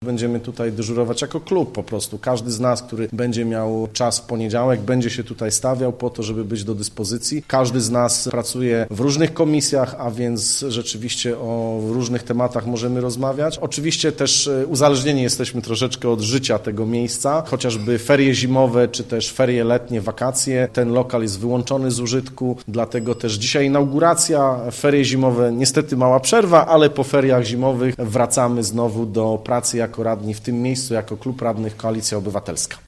Będziemy tutaj dyżurować jako klub po prostu. Każdy z nas, który będzie miał czas w poniedziałek, będzie się tutaj stawiał po to, żeby być do dyspozycji. Każdy z nas pracuje w różnych komisjach, a więc rzeczywiście o różnych tematach możemy rozmawiać. Oczywiście też uzależnieni jesteśmy troszeczkę od życia tego miejsca, chociażby ferie zimowe, czy też ferie letnie, wakacje. Ten lokal jest wyłączony z użytku, dlatego też dzisiaj inauguracja, ferie zimowe, niestety mała przerwa, ale po feriach zimowych wracamy znowu do pracy jako radni w tym miejscu, jako klub radnych Koalicja Obywatelska.